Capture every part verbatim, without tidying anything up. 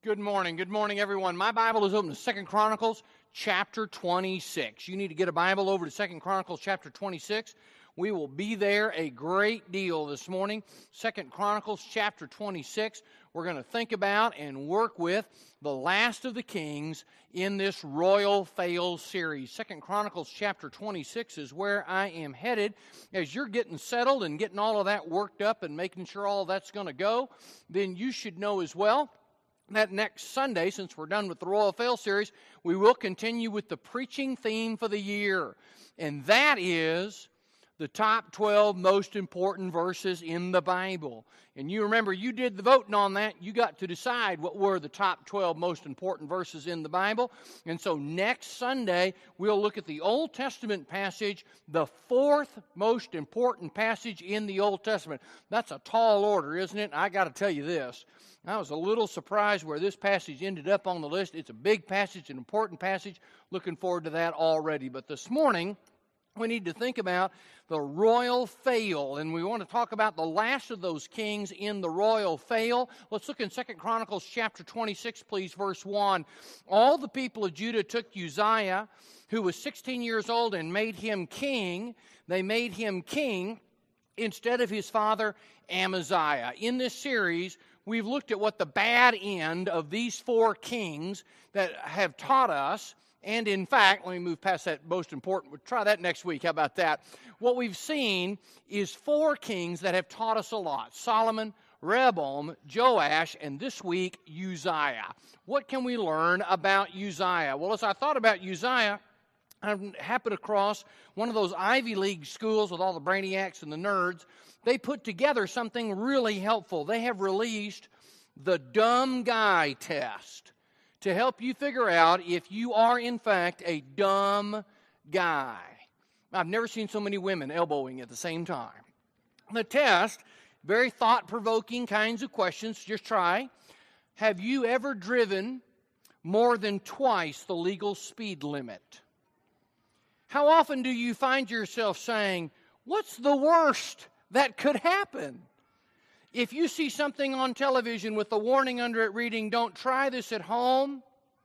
Good morning. Good morning, everyone. My Bible is open to Second Chronicles chapter twenty-six. You need to get a Bible over to Second Chronicles chapter twenty-six. We will be there a great deal this morning. Second Chronicles chapter twenty-six. We're going to think about and work with the last of the kings in this Royal Fails series. Second Chronicles chapter twenty-six is where I am headed. As you're getting settled and getting all of that worked up and making sure all of that's going to go, then you should know as well that next Sunday, since we're done with the Royal Fail series, we will continue with the preaching theme for the year. And that is the top twelve most important verses in the Bible. And you remember, you did the voting on that. You got to decide what were the top twelve most important verses in the Bible. And so next Sunday, we'll look at the Old Testament passage, the fourth most important passage in the Old Testament. That's a tall order, isn't it? I got to tell you this. I was a little surprised where this passage ended up on the list. It's a big passage, an important passage. Looking forward to that already. But this morning, we need to think about the royal fail, and we want to talk about the last of those kings in the royal fail. Let's look in Second Chronicles chapter twenty-six, please, verse one. All the people of Judah took Uzziah, who was sixteen years old, and made him king. They made him king instead of his father Amaziah. In this series, we've looked at what the bad end of these four kings that have taught us. And in fact, let me move past that most important. We'll try that next week. How about that? What we've seen is four kings that have taught us a lot. Solomon, Rehoboam, Joash, and this week, Uzziah. What can we learn about Uzziah? Well, as I thought about Uzziah, I happened across one of those Ivy League schools with all the brainiacs and the nerds. They put together something really helpful. They have released the dumb guy test to help you figure out if you are, in fact, a dumb guy. I've never seen so many women elbowing at the same time. The test, very thought-provoking kinds of questions. Just try. Have you ever driven more than twice the legal speed limit? How often do you find yourself saying, what's the worst that could happen? If you see something on television with a warning under it reading, don't try this at home,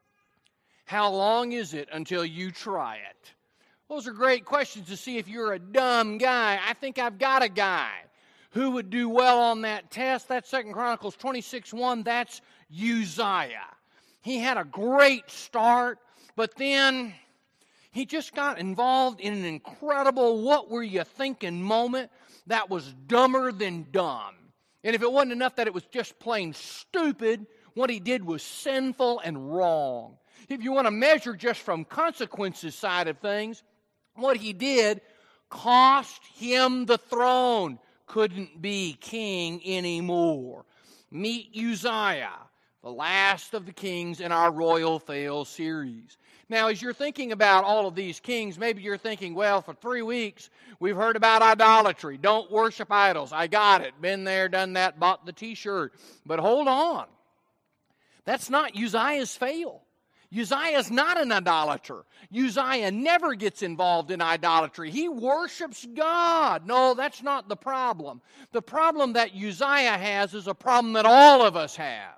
how long is it until you try it? Those are great questions to see if you're a dumb guy. I think I've got a guy who would do well on that test. That's Second Chronicles twenty-six one. That's Uzziah. He had a great start, but then he just got involved in an incredible what were you thinking moment that was dumber than dumb. And if it wasn't enough that it was just plain stupid, what he did was sinful and wrong. If you want to measure just from consequences side of things, what he did cost him the throne. Couldn't be king anymore. Meet Uzziah, the last of the kings in our Royal Fail series. Now, as you're thinking about all of these kings, maybe you're thinking, well, for three weeks, we've heard about idolatry. Don't worship idols. I got it. Been there, done that, bought the t-shirt. But hold on. That's not Uzziah's fail. Uzziah's not an idolater. Uzziah never gets involved in idolatry. He worships God. No, that's not the problem. The problem that Uzziah has is a problem that all of us have.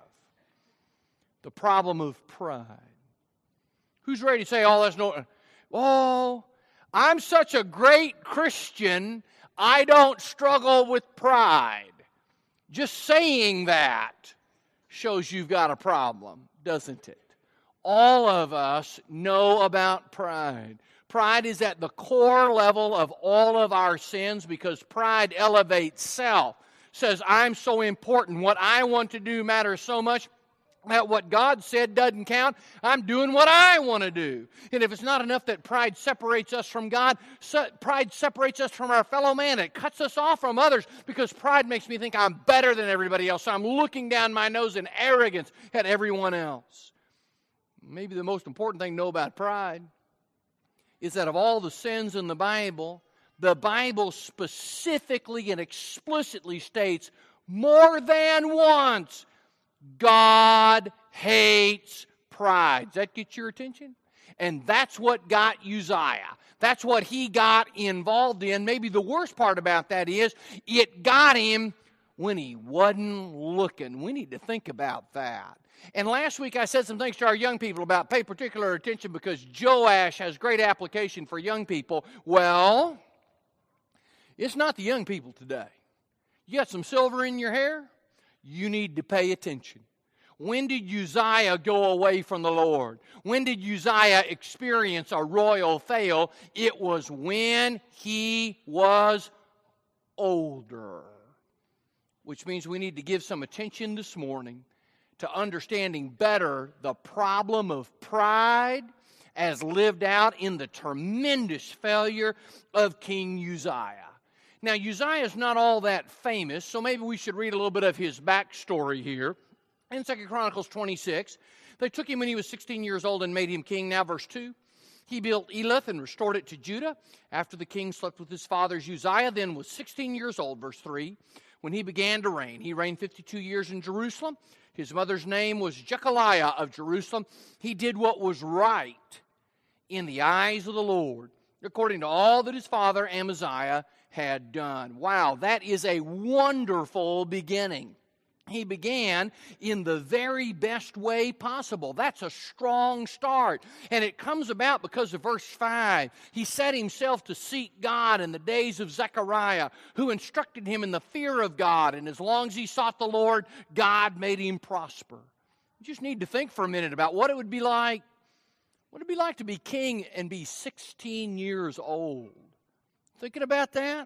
The problem of pride. Who's ready to say, oh, that's no, oh, I'm such a great Christian, I don't struggle with pride. Just saying that shows you've got a problem, doesn't it? All of us know about pride. Pride is at the core level of all of our sins because pride elevates self. Says, I'm so important. What I want to do matters so much that what God said doesn't count. I'm doing what I want to do. And if it's not enough that pride separates us from God, pride separates us from our fellow man. It cuts us off from others because pride makes me think I'm better than everybody else. So I'm looking down my nose in arrogance at everyone else. Maybe the most important thing to know about pride is that of all the sins in the Bible, the Bible specifically and explicitly states more than once, God hates pride. Does that get your attention? And that's what got Uzziah. That's what he got involved in. Maybe the worst part about that is it got him when he wasn't looking. We need to think about that. And last week I said some things to our young people about pay particular attention because Joash has great application for young people. Well, it's not the young people today. You got some silver in your hair? You need to pay attention. When did Uzziah go away from the Lord? When did Uzziah experience a royal fail? It was when he was older. Which means we need to give some attention this morning to understanding better the problem of pride as lived out in the tremendous failure of King Uzziah. Now, Uzziah is not all that famous, so maybe we should read a little bit of his backstory here. In Second Chronicles twenty-six, they took him when he was sixteen years old and made him king. Now, verse two, he built Elath and restored it to Judah after the king slept with his fathers. Uzziah then was sixteen years old, verse three, when he began to reign. He reigned fifty-two years in Jerusalem. His mother's name was Jechaliah of Jerusalem. He did what was right in the eyes of the Lord, according to all that his father Amaziah had done. Wow, that is a wonderful beginning. He began in the very best way possible. That's a strong start. And it comes about because of verse five. He set himself to seek God in the days of Zechariah, who instructed him in the fear of God. And as long as he sought the Lord, God made him prosper. You just need to think for a minute about what it would be like. What would it be like to be king and be sixteen years old? Thinking about that?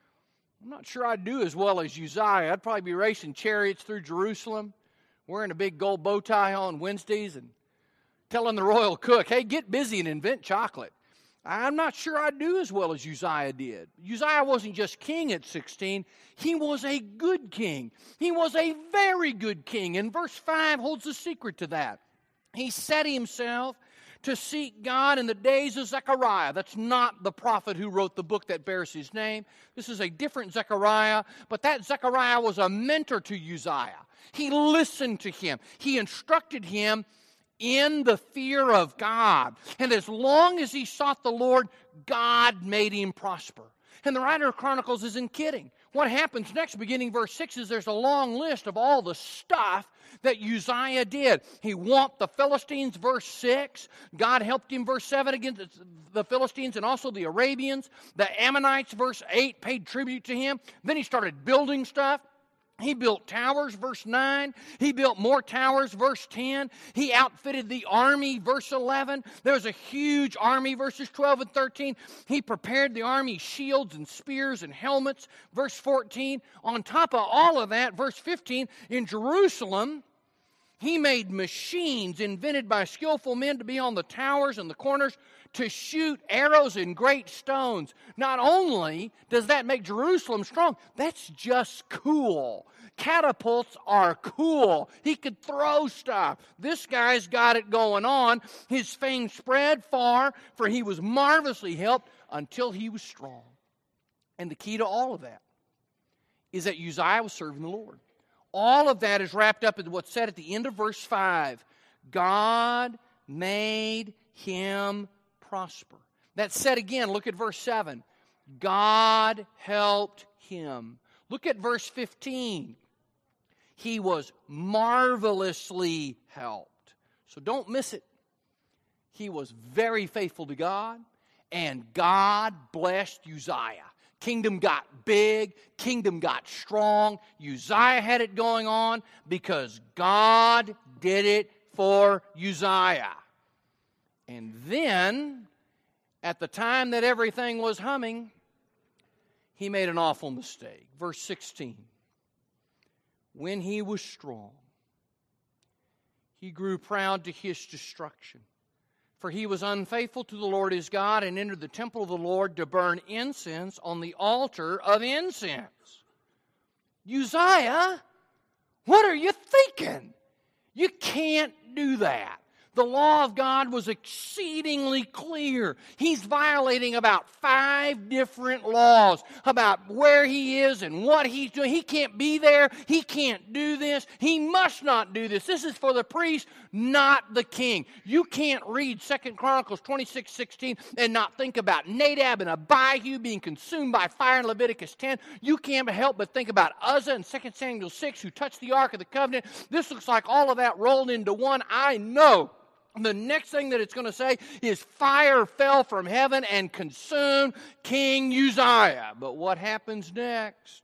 I'm not sure I'd do as well as Uzziah. I'd probably be racing chariots through Jerusalem, wearing a big gold bow tie on Wednesdays and telling the royal cook, hey, get busy and invent chocolate. I'm not sure I'd do as well as Uzziah did. Uzziah wasn't just king at sixteen. He was a good king. He was a very good king. And verse five holds the secret to that. He set himself to seek God in the days of Zechariah. That's not the prophet who wrote the book that bears his name. This is a different Zechariah, but that Zechariah was a mentor to Uzziah. He listened to him. He instructed him in the fear of God. And as long as he sought the Lord, God made him prosper. And the writer of Chronicles isn't kidding. What happens next, beginning verse six, is there's a long list of all the stuff that Uzziah did. He whomped the Philistines, verse six. God helped him, verse seven, against the Philistines and also the Arabians. The Ammonites, verse eight, paid tribute to him. Then he started building stuff. He built towers, verse nine. He built more towers, verse ten. He outfitted the army, verse eleven. There was a huge army, verses twelve and thirteen. He prepared the army shields and spears and helmets, verse fourteen. On top of all of that, verse fifteen, in Jerusalem, he made machines invented by skillful men to be on the towers and the corners to shoot arrows and great stones. Not only does that make Jerusalem strong, that's just cool. Catapults are cool. He could throw stuff. This guy's got it going on. His fame spread far, for he was marvelously helped until he was strong. And the key to all of that is that Uzziah was serving the Lord. All of that is wrapped up in what's said at the end of verse five. God made him prosper. That's said again. Look at verse seven. God helped him. Look at verse fifteen. He was marvelously helped. So don't miss it. He was very faithful to God, and God blessed Uzziah. Kingdom got big. Kingdom got strong. Uzziah had it going on because God did it for Uzziah. And then, at the time that everything was humming, he made an awful mistake. Verse sixteen. When he was strong, he grew proud to his destruction. For he was unfaithful to the Lord his God and entered the temple of the Lord to burn incense on the altar of incense. Uzziah, what are you thinking? You can't do that. The law of God was exceedingly clear. He's violating about five different laws about where he is and what he's doing. He can't be there. He can't do this. He must not do this. This is for the priest, not the king. You can't read Second Chronicles twenty-six sixteen and not think about Nadab and Abihu being consumed by fire in Leviticus ten. You can't help but think about Uzzah in Second Samuel six who touched the Ark of the Covenant. This looks like all of that rolled into one. I know. The next thing that it's going to say is fire fell from heaven and consumed King Uzziah. But what happens next?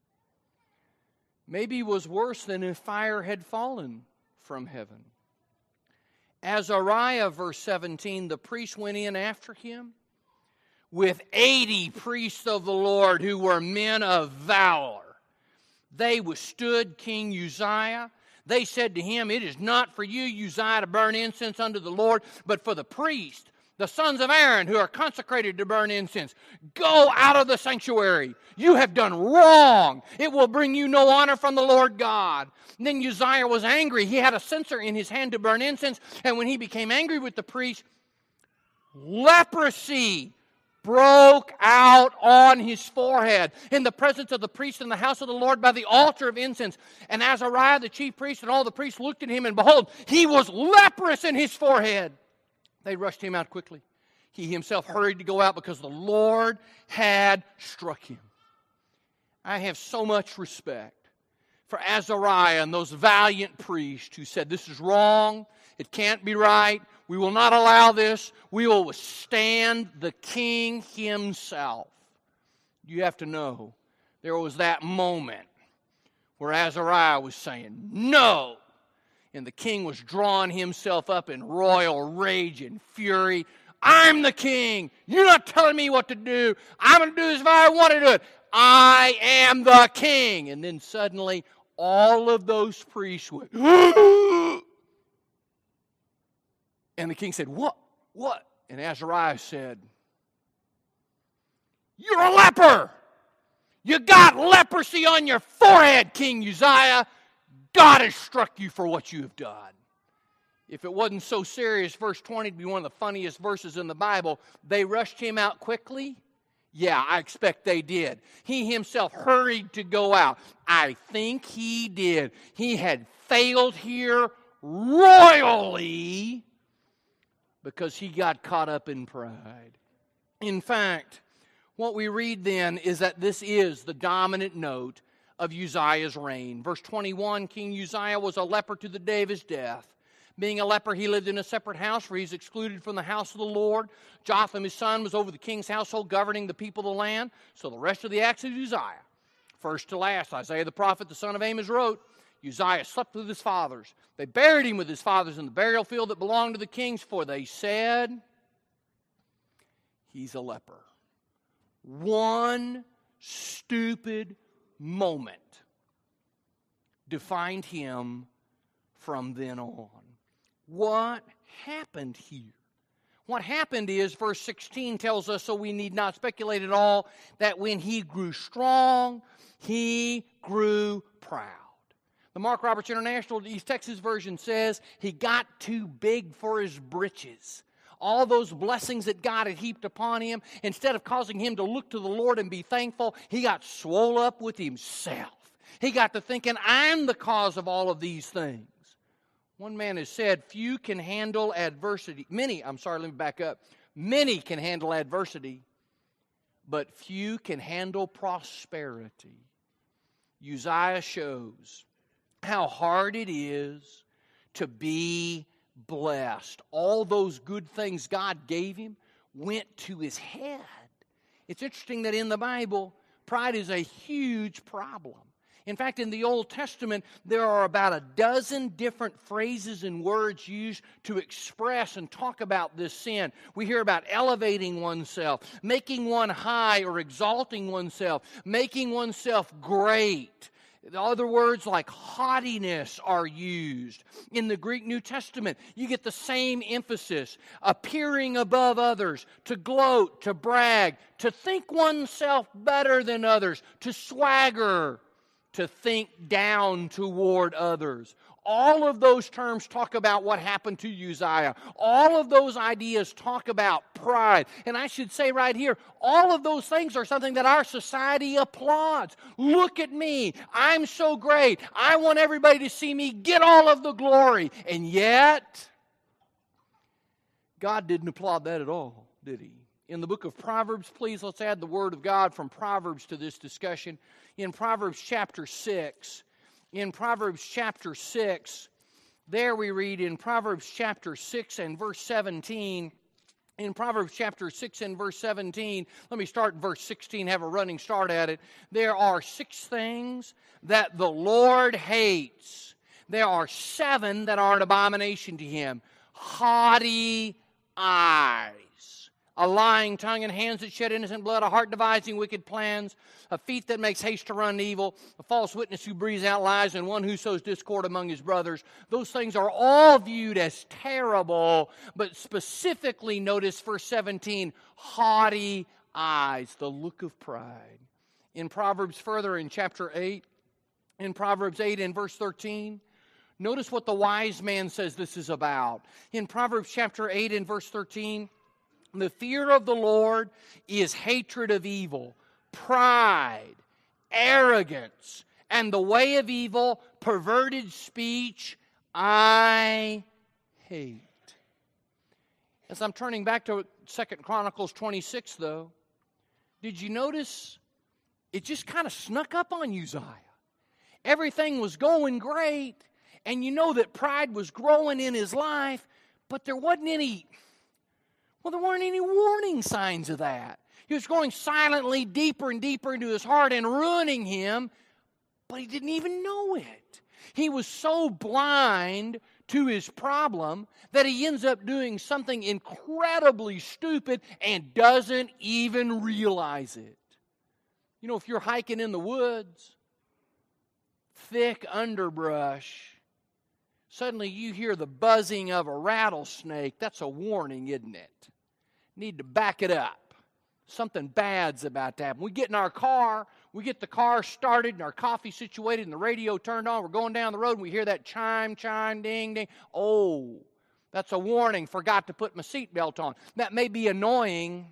Maybe was worse than if fire had fallen from heaven. Azariah, verse seventeen, the priest went in after him with eighty priests of the Lord who were men of valor. They withstood King Uzziah. They said to him, "It is not for you, Uzziah, to burn incense unto the Lord, but for the priest, the sons of Aaron, who are consecrated to burn incense. Go out of the sanctuary. You have done wrong. It will bring you no honor from the Lord God." And then Uzziah was angry. He had a censer in his hand to burn incense, and when he became angry with the priest, leprosy broke out on his forehead in the presence of the priest in the house of the Lord by the altar of incense. And Azariah, the chief priest, and all the priests looked at him, and behold, he was leprous in his forehead. They rushed him out quickly. He himself hurried to go out because the Lord had struck him. I have so much respect for Azariah and those valiant priests who said, "This is wrong. It can't be right. We will not allow this. We will withstand the king himself." You have to know, there was that moment where Azariah was saying, "No." And the king was drawing himself up in royal rage and fury. "I'm the king. You're not telling me what to do. I'm going to do this if I want to do it. I am the king." And then suddenly, all of those priests went, and the king said, "What? What?" And Azariah said, "You're a leper. You got leprosy on your forehead, King Uzziah. God has struck you for what you have done." If it wasn't so serious, verse twenty would be one of the funniest verses in the Bible. They rushed him out quickly. Yeah, I expect they did. He himself hurried to go out. I think he did. He had failed here royally because he got caught up in pride. In fact, what we read then is that this is the dominant note of Uzziah's reign. Verse twenty-one, King Uzziah was a leper to the day of his death. Being a leper, he lived in a separate house, for he's excluded from the house of the Lord. Jotham, his son, was over the king's household, governing the people of the land. So the rest of the acts of Uzziah, first to last, Isaiah the prophet, the son of Amos, wrote, Uzziah slept with his fathers. They buried him with his fathers in the burial field that belonged to the kings, for they said, he's a leper. One stupid moment defined him from then on. What happened here? What happened is, verse sixteen tells us, so we need not speculate at all, that when he grew strong, he grew proud. The Mark Roberts International East Texas version says he got too big for his britches. All those blessings that God had heaped upon him, instead of causing him to look to the Lord and be thankful, he got swole up with himself. He got to thinking, I'm the cause of all of these things. One man has said, few can handle adversity. Many, I'm sorry, let me back up. Many can handle adversity, but few can handle prosperity. Uzziah shows how hard it is to be blessed. All those good things God gave him went to his head. It's interesting that in the Bible, pride is a huge problem. In fact, in the Old Testament, there are about a dozen different phrases and words used to express and talk about this sin. We hear about elevating oneself, making one high or exalting oneself, making oneself great. Other words like haughtiness are used. In the Greek New Testament, you get the same emphasis. Appearing above others, to gloat, to brag, to think oneself better than others, to swagger, to think down toward others. All of those terms talk about what happened to Uzziah. All of those ideas talk about pride. And I should say right here, all of those things are something that our society applauds. Look at me. I'm so great. I want everybody to see me get all of the glory. And yet, God didn't applaud that at all, did He? In the book of Proverbs, please, let's add the Word of God from Proverbs to this discussion. In Proverbs chapter six, in Proverbs chapter six, there we read in Proverbs chapter six and verse seventeen, in Proverbs chapter six and verse seventeen, let me start in verse sixteen, have a running start at it. There are six things that the Lord hates. There are seven that are an abomination to Him. Haughty eyes, a lying tongue, and hands that shed innocent blood, a heart devising wicked plans, a feet that makes haste to run evil, a false witness who breathes out lies, and one who sows discord among his brothers. Those things are all viewed as terrible, but specifically notice verse seventeen, haughty eyes, the look of pride. In Proverbs further, in chapter eight, in Proverbs eight and verse thirteen, notice what the wise man says this is about. In Proverbs chapter eight and verse thirteen, the fear of the Lord is hatred of evil, pride, arrogance, and the way of evil, perverted speech, I hate. As I'm turning back to Second Chronicles twenty-six, though, did you notice it just kind of snuck up on Uzziah? Everything was going great, and you know that pride was growing in his life, but there wasn't any... Well, there weren't any warning signs of that. He was going silently deeper and deeper into his heart and ruining him, but he didn't even know it. He was so blind to his problem that he ends up doing something incredibly stupid and doesn't even realize it. You know, if you're hiking in the woods, thick underbrush, suddenly you hear the buzzing of a rattlesnake. That's a warning, isn't it? Need to back it up. Something bad's about to happen. We get in our car, we get the car started and our coffee situated and the radio turned on. We're going down the road and we hear that chime, chime, ding, ding. Oh, that's a warning. Forgot to put my seatbelt on. That may be annoying,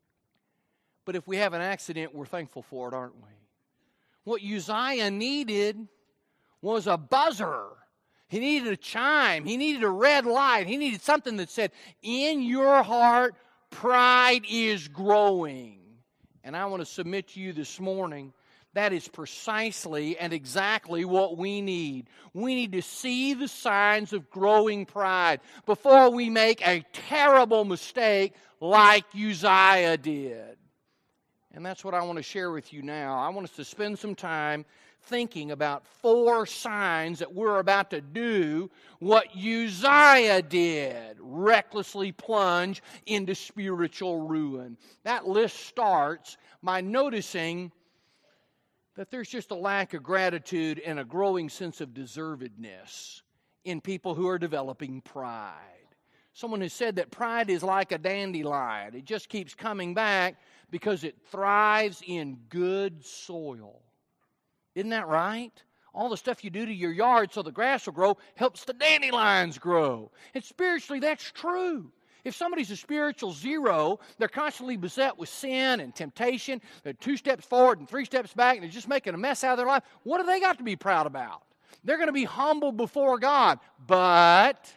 but if we have an accident, we're thankful for it, aren't we? What Uzziah needed was a buzzer. He needed a chime. He needed a red light. He needed something that said, in your heart, pride is growing. And I want to submit to you this morning, that is precisely and exactly what we need. We need to see the signs of growing pride before we make a terrible mistake like Uzziah did. And that's what I want to share with you now. I want us to spend some time thinking about four signs that we're about to do what Uzziah did, recklessly plunge into spiritual ruin. That list starts by noticing that there's just a lack of gratitude and a growing sense of deservedness in people who are developing pride. Someone has said that pride is like a dandelion. It just keeps coming back because it thrives in good soil. Isn't that right? All the stuff you do to your yard so the grass will grow helps the dandelions grow. And spiritually, that's true. If somebody's a spiritual zero, they're constantly beset with sin and temptation. They're two steps forward and three steps back, and they're just making a mess out of their life. What do they got to be proud about? They're going to be humble before God. But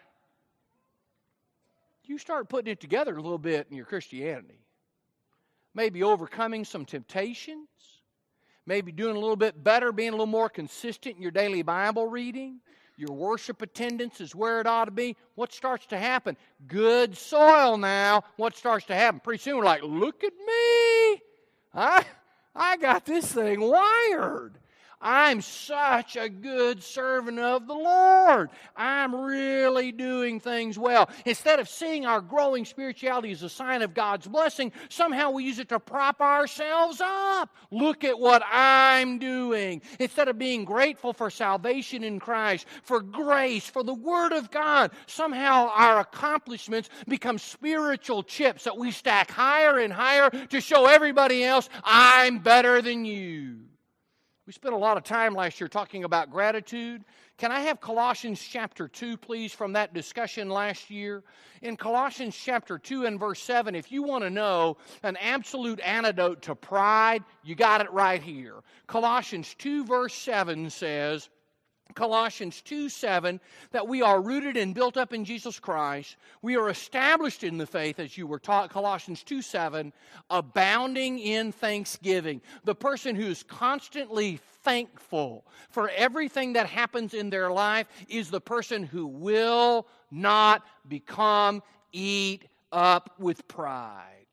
you start putting it together a little bit in your Christianity. Maybe overcoming some temptations. Maybe doing a little bit better, being a little more consistent in your daily Bible reading. Your worship attendance is where it ought to be. What starts to happen? Good soil now. What starts to happen? Pretty soon we're like, look at me. I, I got this thing wired. I'm such a good servant of the Lord. I'm really doing things well. Instead of seeing our growing spirituality as a sign of God's blessing, somehow we use it to prop ourselves up. Look at what I'm doing. Instead of being grateful for salvation in Christ, for grace, for the Word of God, somehow our accomplishments become spiritual chips that we stack higher and higher to show everybody else, I'm better than you. We spent a lot of time last year talking about gratitude. Can I have Colossians chapter two, please, from that discussion last year? In Colossians chapter two and verse seven, if you want to know an absolute antidote to pride, you got it right here. Colossians two verse seven says, Colossians two seven, that we are rooted and built up in Jesus Christ. We are established in the faith, as you were taught, Colossians two seven, abounding in thanksgiving. The person who is constantly thankful for everything that happens in their life is the person who will not become eat up with pride.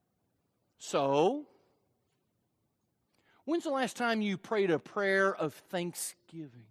So, when's the last time you prayed a prayer of thanksgiving?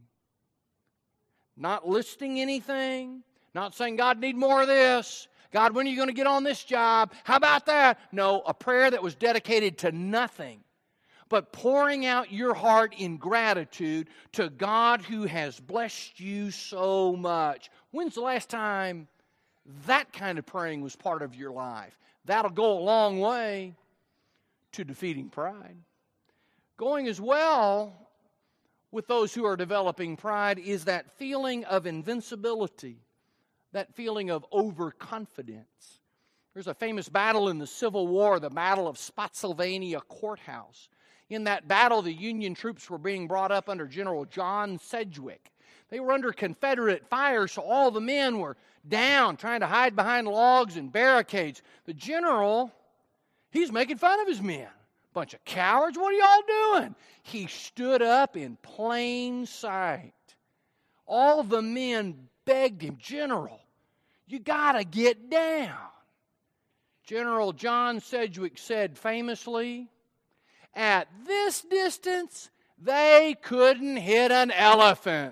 Not listing anything, not saying, God, need more of this. God, when are you going to get on this job? How about that? No, a prayer that was dedicated to nothing, but pouring out your heart in gratitude to God who has blessed you so much. When's the last time that kind of praying was part of your life? That'll go a long way to defeating pride. Going as well with those who are developing pride is that feeling of invincibility, that feeling of overconfidence. There's a famous battle in the Civil War, the Battle of Spotsylvania Courthouse. In that battle, the Union troops were being brought up under General John Sedgwick. They were under Confederate fire, so all the men were down, trying to hide behind logs and barricades. The general, he's making fun of his men. Bunch of cowards, what are y'all doing? He stood up in plain sight. All the men begged him, General, you got to get down. General John Sedgwick said famously, at this distance, they couldn't hit an elephant.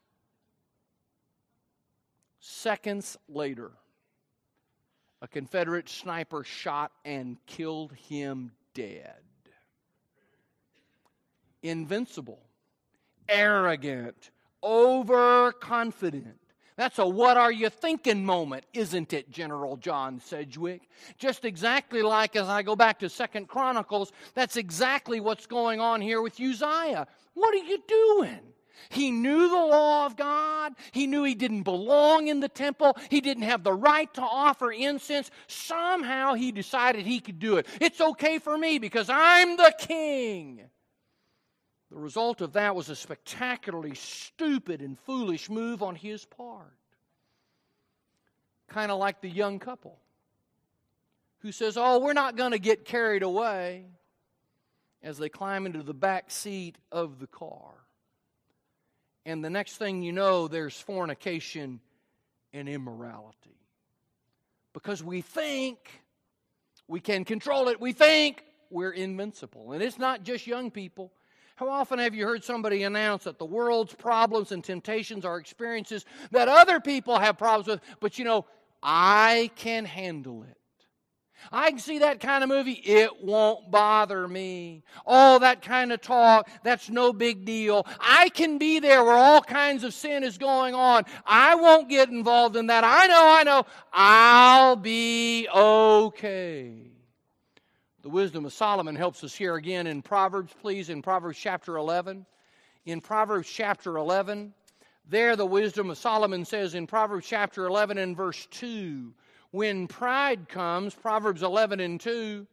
Seconds later, a Confederate sniper shot and killed him dead. Invincible, arrogant, overconfident. That's a what are you thinking moment, isn't it, General John Sedgwick? Just exactly like, as I go back to Second Chronicles, that's exactly what's going on here with Uzziah. What are you doing? He knew the law of God. He knew he didn't belong in the temple. He didn't have the right to offer incense. Somehow he decided he could do it. It's okay for me because I'm the king. The result of that was a spectacularly stupid and foolish move on his part. Kind of like the young couple who says, oh, we're not going to get carried away, as they climb into the back seat of the car. And the next thing you know, there's fornication and immorality. Because we think we can control it. We think we're invincible. And it's not just young people. How often have you heard somebody announce that the world's problems and temptations are experiences that other people have problems with, but you know, I can handle it. I can see that kind of movie, it won't bother me. All that kind of talk, that's no big deal. I can be there where all kinds of sin is going on. I won't get involved in that. I know, I know. I'll be okay. The wisdom of Solomon helps us here again in Proverbs, please, in Proverbs chapter eleven. In Proverbs chapter eleven, there the wisdom of Solomon says in Proverbs chapter eleven and verse two, when pride comes, Proverbs eleven and two,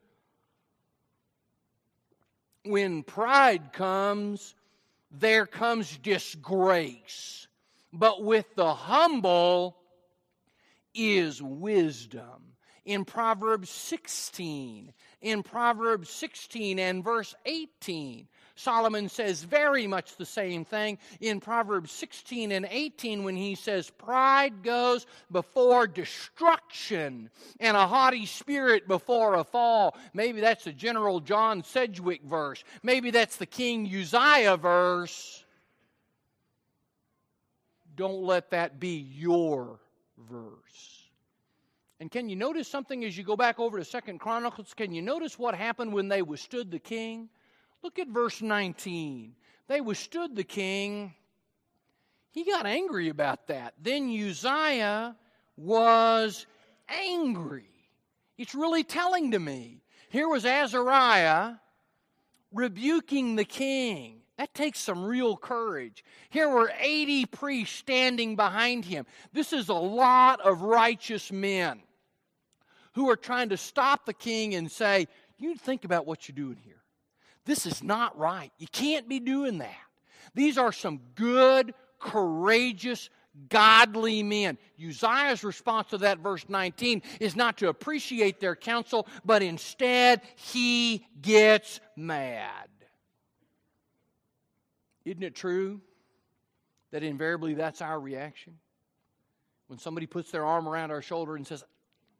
when pride comes, there comes disgrace. But with the humble is wisdom. In Proverbs sixteen, in Proverbs sixteen and verse eighteen, Solomon says very much the same thing in Proverbs sixteen and eighteen when he says, pride goes before destruction and a haughty spirit before a fall. Maybe that's the General John Sedgwick verse. Maybe that's the King Uzziah verse. Don't let that be your verse. And can you notice something as you go back over to Second Chronicles? Can you notice what happened when they withstood the king? Look at verse nineteen. They withstood the king. He got angry about that. Then Uzziah was angry. It's really telling to me. Here was Azariah rebuking the king. That takes some real courage. Here were eighty priests standing behind him. This is a lot of righteous men who are trying to stop the king and say, you think about what you're doing here. This is not right. You can't be doing that. These are some good, courageous, godly men. Uzziah's response to that, verse nineteen, is not to appreciate their counsel, but instead he gets mad. Isn't it true that invariably that's our reaction? When somebody puts their arm around our shoulder and says,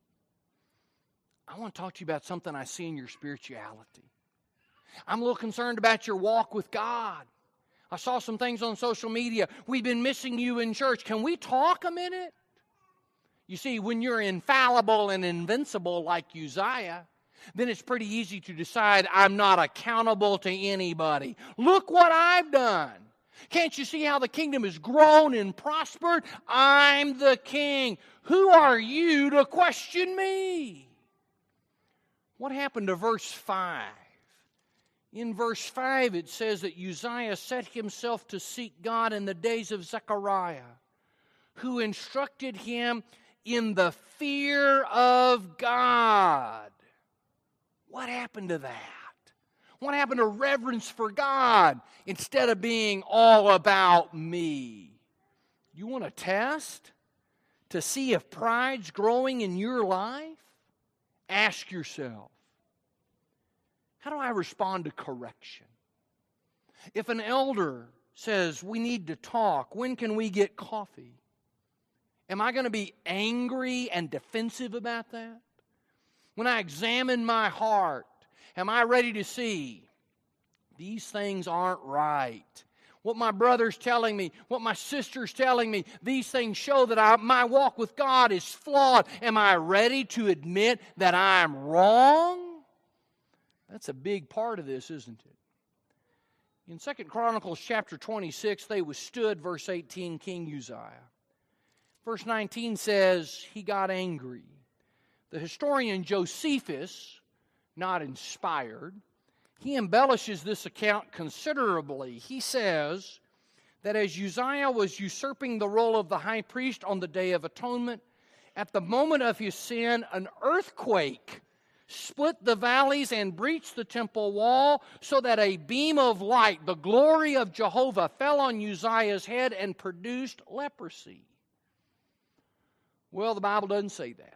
I want to talk to you about something I see in your spirituality. I'm a little concerned about your walk with God. I saw some things on social media. We've been missing you in church. Can we talk a minute? You see, when you're infallible and invincible like Uzziah, then it's pretty easy to decide I'm not accountable to anybody. Look what I've done. Can't you see how the kingdom has grown and prospered? I'm the king. Who are you to question me? What happened to verse five? In verse five it says that Uzziah set himself to seek God in the days of Zechariah, who instructed him in the fear of God. What happened to that? What happened to reverence for God instead of being all about me? You want to test to see if pride's growing in your life? Ask yourself, how do I respond to correction? If an elder says we need to talk, when can we get coffee? Am I going to be angry and defensive about that? When I examine my heart, am I ready to see these things aren't right? What my brother's telling me, what my sister's telling me, these things show that I, my walk with God is flawed. Am I ready to admit that I'm wrong? That's a big part of this, isn't it? In Second Chronicles chapter twenty-six, they withstood, verse eighteen, King Uzziah. Verse nineteen says, he got angry. The historian Josephus, not inspired, he embellishes this account considerably. He says that as Uzziah was usurping the role of the high priest on the Day of Atonement, at the moment of his sin, an earthquake split the valleys and breached the temple wall so that a beam of light, the glory of Jehovah, fell on Uzziah's head and produced leprosy. Well, the Bible doesn't say that.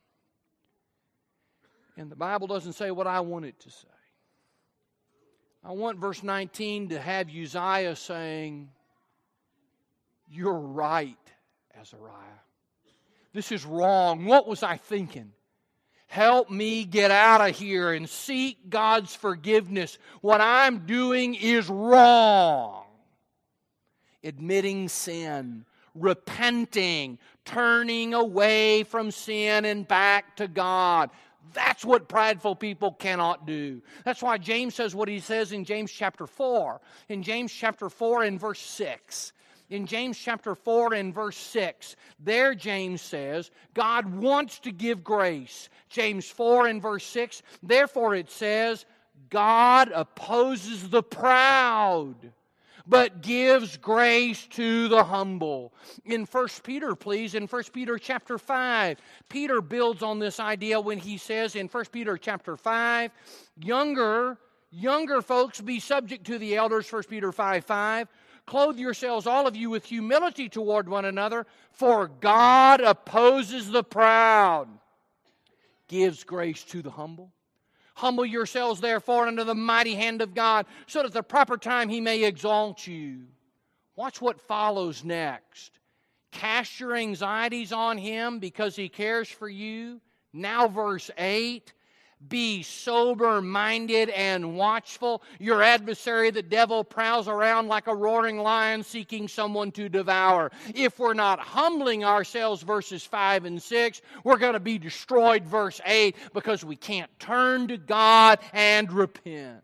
And the Bible doesn't say what I want it to say. I want verse nineteen to have Uzziah saying, you're right, Azariah. This is wrong. What was I thinking? Help me get out of here and seek God's forgiveness. What I'm doing is wrong. Admitting sin, repenting, turning away from sin and back to God. That's what prideful people cannot do. That's why James says what he says in James chapter four. In James chapter four and verse six. In James chapter four and verse six, there James says, God wants to give grace. James four and verse six, therefore it says, God opposes the proud, but gives grace to the humble. In First Peter, please, in First Peter chapter five, Peter builds on this idea when he says in First Peter chapter five, younger, younger folks be subject to the elders, First Peter five five. Clothe yourselves, all of you, with humility toward one another, for God opposes the proud, gives grace to the humble. Humble yourselves, therefore, under the mighty hand of God, so that at the proper time He may exalt you. Watch what follows next. Cast your anxieties on Him because He cares for you. Now verse eight. Be sober-minded and watchful. Your adversary, the devil, prowls around like a roaring lion seeking someone to devour. If we're not humbling ourselves, verses five and six, we're going to be destroyed, verse eight, because we can't turn to God and repent.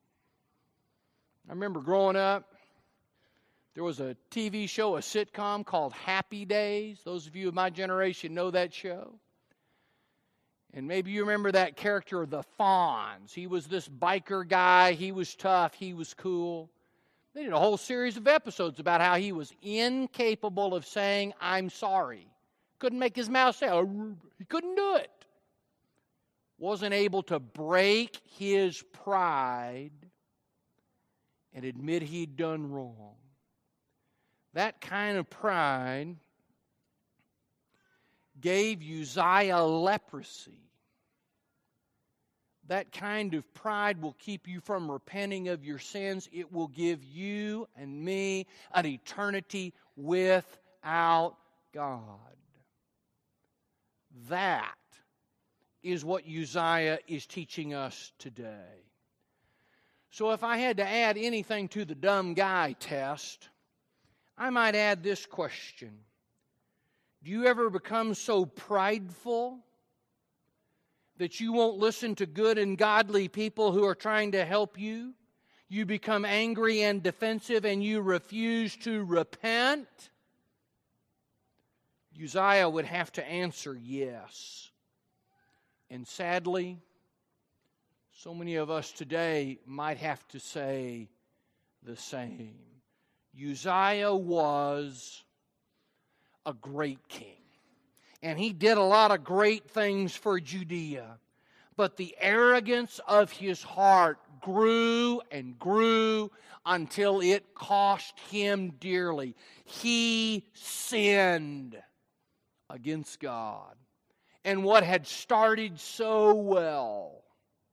I remember growing up, there was a T V show, a sitcom called Happy Days. Those of you of my generation know that show. And maybe you remember that character, the Fonz. He was this biker guy. He was tough. He was cool. They did a whole series of episodes about how he was incapable of saying, I'm sorry. Couldn't make his mouth say, oh, he couldn't do it. Wasn't able to break his pride and admit he'd done wrong. That kind of pride gave Uzziah leprosy. That kind of pride will keep you from repenting of your sins. It will give you and me an eternity without God. That is what Uzziah is teaching us today. So if I had to add anything to the dumb guy test, I might add this question. Do you ever become so prideful that you won't listen to good and godly people who are trying to help you? You become angry and defensive and you refuse to repent? Uzziah would have to answer yes. And sadly, so many of us today might have to say the same. Uzziah was a great king. And he did a lot of great things for Judea. But the arrogance of his heart grew and grew until it cost him dearly. He sinned against God. And what had started so well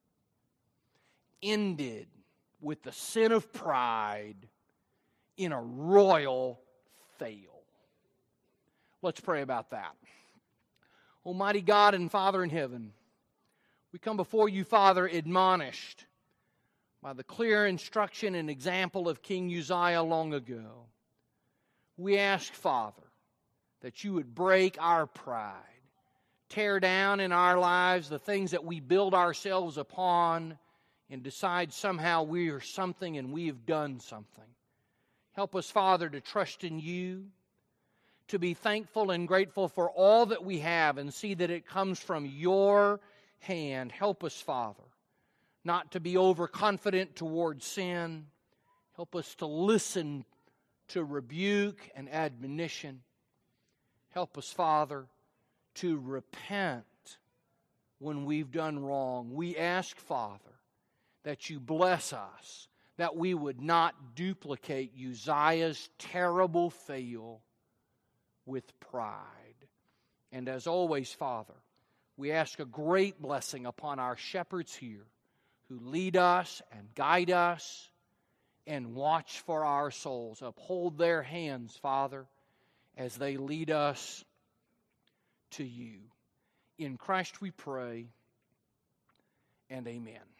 ended with the sin of pride in a royal fail. Let's pray about that. Almighty God and Father in heaven, we come before you, Father, admonished by the clear instruction and example of King Uzziah long ago. We ask, Father, that you would break our pride, tear down in our lives the things that we build ourselves upon and decide somehow we are something and we have done something. Help us, Father, to trust in you, to be thankful and grateful for all that we have and see that it comes from your hand. Help us, Father, not to be overconfident towards sin. Help us to listen to rebuke and admonition. Help us, Father, to repent when we've done wrong. We ask, Father, that you bless us, that we would not duplicate Uzziah's terrible fail with pride. And as always, Father, we ask a great blessing upon our shepherds here who lead us and guide us and watch for our souls. Uphold their hands, Father, as they lead us to you. In Christ we pray, and amen.